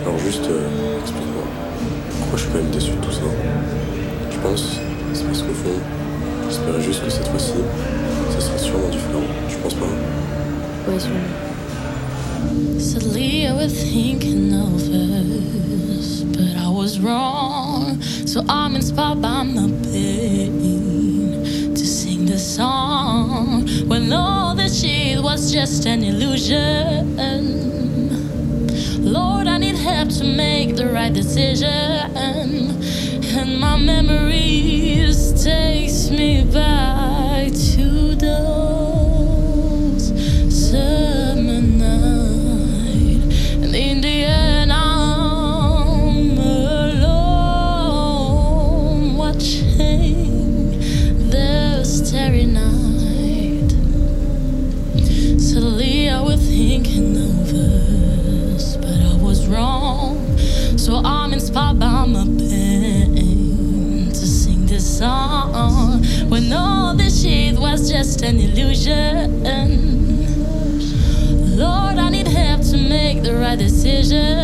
Alors juste, explique-moi, pourquoi je suis quand même déçu de tout ça? Je pense, c'est parce qu'au fond, j'espérais juste que cette fois-ci, ça serait sûrement différent. Tu penses pas? Ouais, sûrement. Sadly, I was thinking of us, but I was wrong. So I'm inspired by my pain to sing the song when all the shit was just an illusion. Lord, I need help to make the right decision, and my memories takes me back to those summer nights. And in the end, I'm alone, watching the starry night. Suddenly, I was thinking of us, but I was wrong. So I'm inspired by my pain to sing this song when all this shit was just an illusion. Lord, I need help to make the right decision,